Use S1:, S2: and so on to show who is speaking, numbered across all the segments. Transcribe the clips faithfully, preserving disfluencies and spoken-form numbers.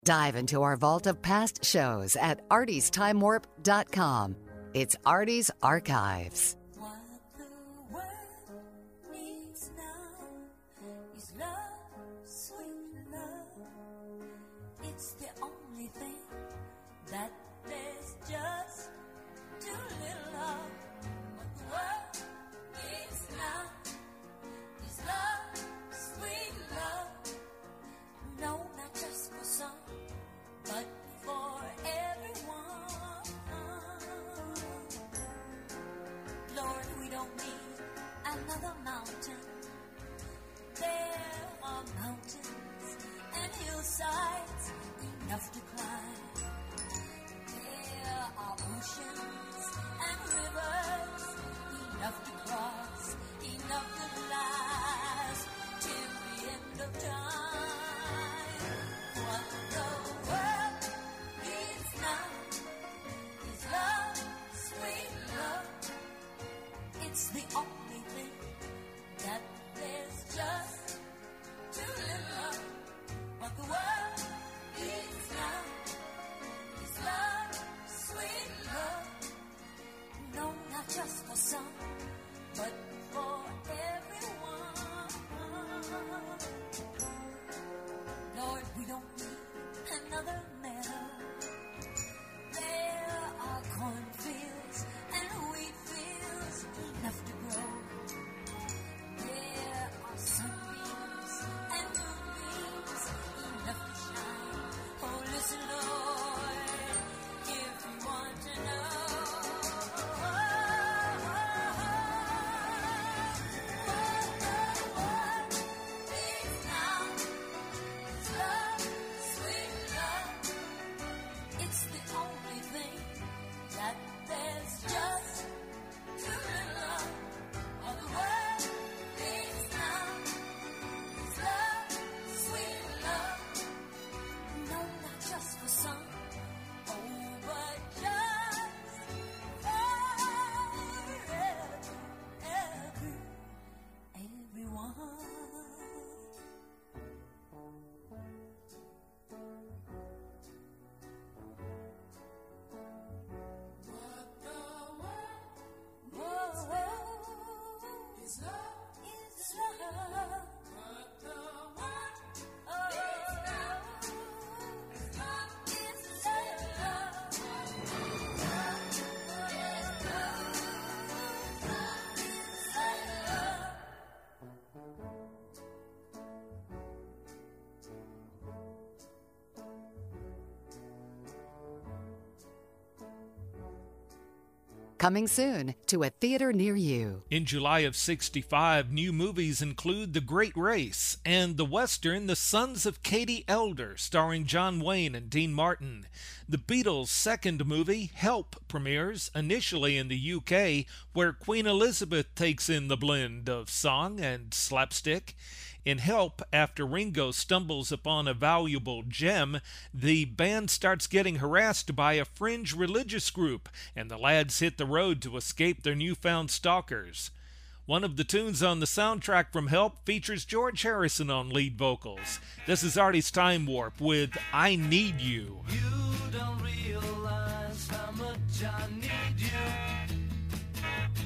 S1: Dive into our vault of past shows at arties time warp dot com. It's Artie's Archives.
S2: What the world needs now is love, sweet love. It's the only thing that there's just too little of. What the world needs now is love, sweet love. No, not just for some, but for everyone. Lord, we don't need another mountain. There are mountains and hillsides enough to climb. There are oceans and rivers enough to cross, enough to last till the end of time. What the world needs now is love, sweet love. It's the only thing that there's just too little of. What the world needs now is love, sweet love. No, not just for some, but for everyone. Lord, we don't need another meadow. There are cornfields and wheat fields enough to grow. There are sunbeams and moonbeams enough to shine. Oh, listen, Lord, if you want to know.
S1: Coming soon to a theater near you.
S3: In July of sixty-five, new movies include The Great Race and the Western The Sons of Katie Elder, starring John Wayne and Dean Martin. The Beatles' second movie, Help, premieres initially in the U K, where Queen Elizabeth takes in the blend of song and slapstick. In Help, after Ringo stumbles upon a valuable gem, the band starts getting harassed by a fringe religious group, and the lads hit the road to escape their newfound stalkers. One of the tunes on the soundtrack from Help features George Harrison on lead vocals. This is Artie's Time Warp with I Need You.
S4: You don't realize how much I need you.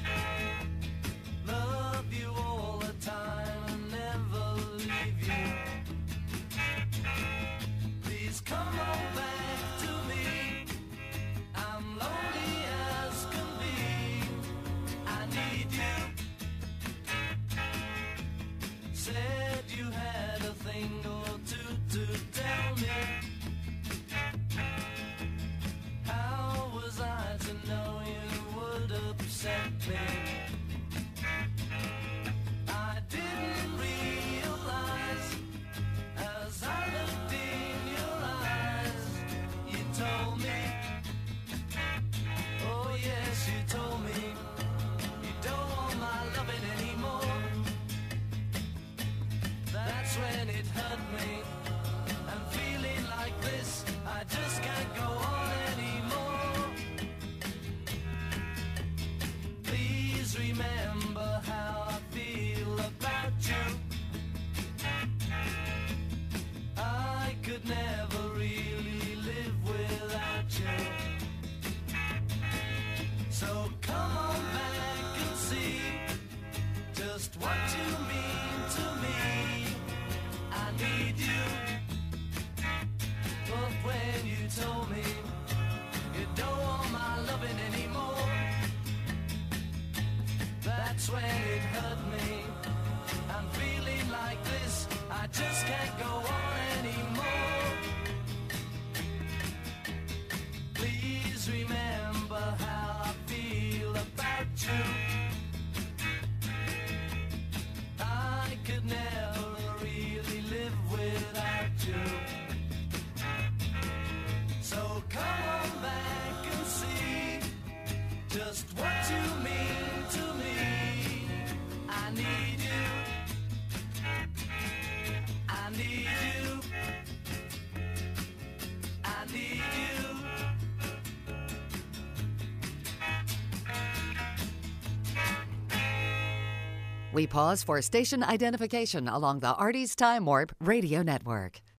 S4: Love you all the time and never leave you. Please come on back to me. I'm lonely as can be. I need you. Said you had a thing or two to tell me. How was I to know?
S1: We pause for station identification along the Artie's Time Warp Radio Network.